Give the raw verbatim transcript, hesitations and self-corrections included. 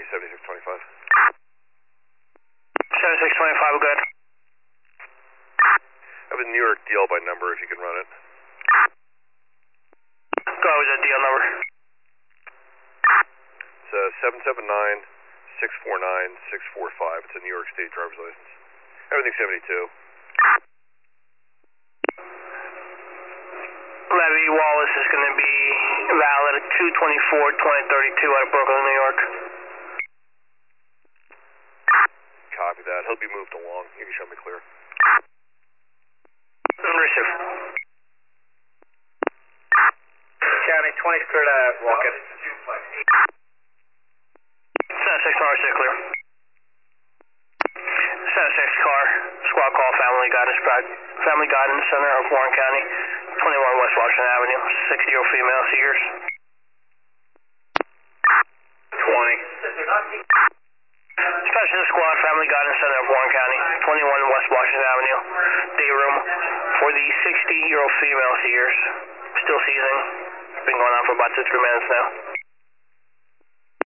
seventy-six twenty-five. seventy-six twenty-five, good. I have a New York D L by number if you can run it. Go ahead with that D L number. It's uh, seven seven nine, six four nine, six four five. It's a New York State driver's license. Everything seventy-two. Levy Wallace is going to be valid at two twenty-four twenty thirty-two out of Brooklyn, New York. Copy that. He'll be moved along. You can show me clear. Receive. County twenty clear to walk in. seventy-six car, six clear. seventy-six car, squad call Family Guidance, Family Guidance Center of Warren County, twenty-one West Washington Avenue, sixty-year-old female, Seegers. twenty. Special Squad, Family Guidance Center of Warren County, twenty-one West Washington Avenue, day room for the sixty-year-old female, Seegers. Still seizing. Been going on for about two, three minutes now.